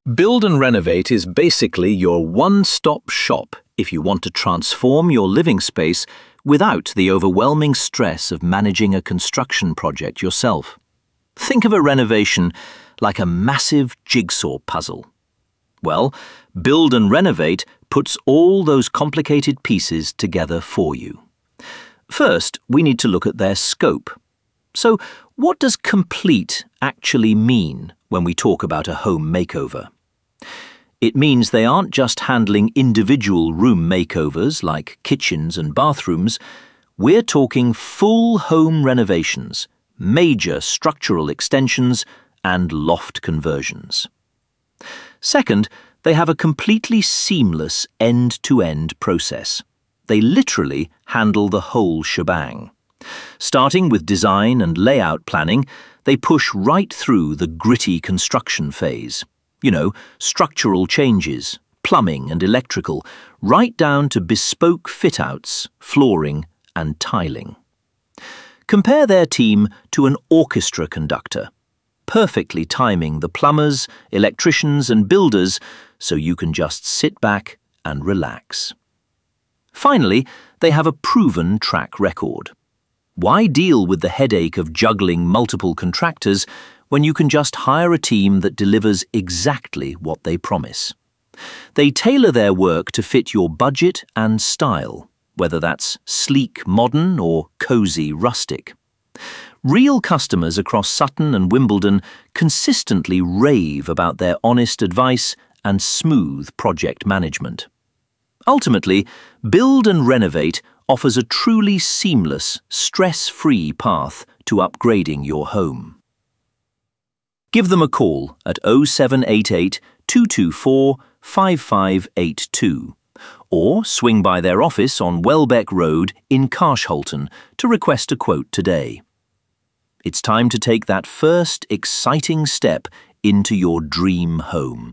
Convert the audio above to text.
Build and Renovate is basically your one-stop shop if you want to transform your living space without the overwhelming stress of managing a construction project yourself. Think of a renovation like a massive jigsaw puzzle. Well, Build and Renovate puts all those complicated pieces together for you. First, we need to look at their scope. So, what does complete actually mean when we talk about a home makeover? It means they aren't just handling individual room makeovers like kitchens and bathrooms. We're talking full home renovations, major structural extensions, and loft conversions. Second, they have a completely seamless end-to-end process. They literally handle the whole shebang. Starting with design and layout planning, they push right through the gritty construction phase. Structural changes, plumbing and electrical, right down to bespoke fit-outs, flooring and tiling. Compare their team to an orchestra conductor, perfectly timing the plumbers, electricians and builders so you can just sit back and relax. Finally, they have a proven track record. Why deal with the headache of juggling multiple contractors when you can just hire a team that delivers exactly what they promise? They tailor their work to fit your budget and style, whether that's sleek modern or cozy rustic. Real customers across Sutton and Wimbledon consistently rave about their honest advice and smooth project management. Ultimately, Build and Renovate offers a truly seamless, stress-free path to upgrading your home. Give them a call at 0788 224 5582 or swing by their office on Welbeck Road in Carshalton to request a quote today. It's time to take that first exciting step into your dream home.